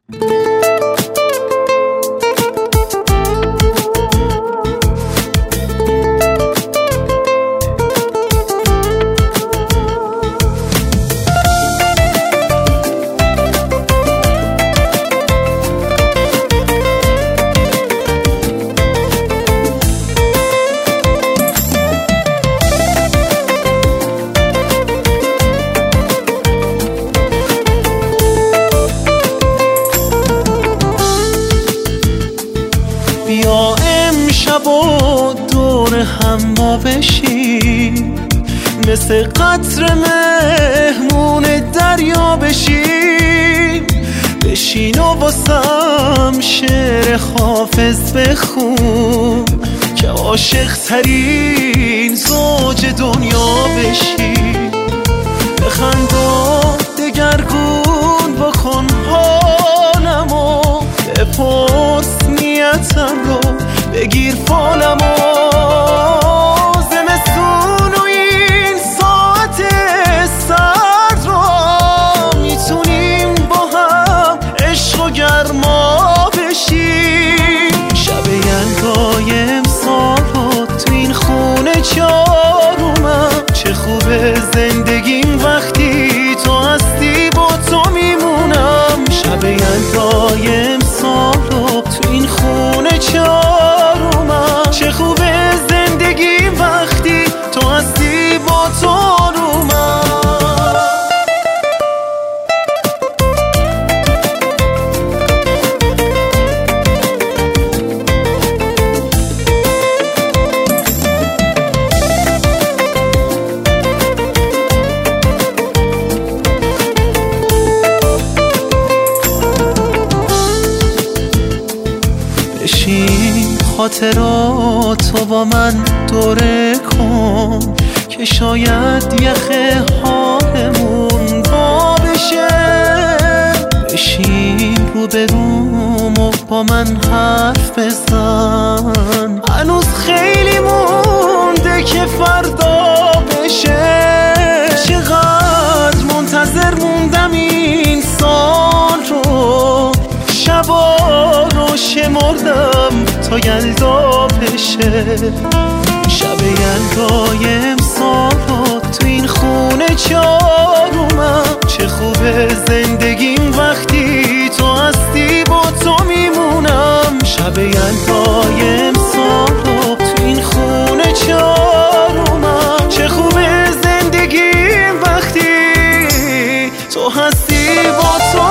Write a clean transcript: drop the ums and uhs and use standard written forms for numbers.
بیا امشب و دور هم ما بشیم، مثل قطر مهمون دریا بشیم. بشین و واسم شعر حافظ بخون که عاشق ترین زوج دنیا بشیم. بخند و دگرگون بکن حالمو، بپرس نیتم رو، بگیر فالمو. زمستون و این ساعت سرد رو میتونیم با هم عشق و گرما بشیم. شب یلدای امسال رو تو این خونه چارومم، چه خوبه زندگیم وقتی تو هستی با تو میمونم. شب یلدای امسال رو تو این خونه چارومم، چه خوبه زندگیم وقتی تو هستی با تو آرومم. بشین خاطراتو با من دوره کن که شاید یخ حالمون با بشه. بشین رو به روم و با من حرف بزن، هنوز خیلی مونده که فردا بشه. چقدر منتظر موندم این سال رو، شبا رو شمردم تا یلدا بشه. شب یلدای امسال رو تو این خونه چارومم، چه خوبه زندگیم وقتی تو هستی با تو میمونم. شب یلدای امسال رو تو این خونه چارومم، چه خوبه زندگیم وقتی تو هستی با تو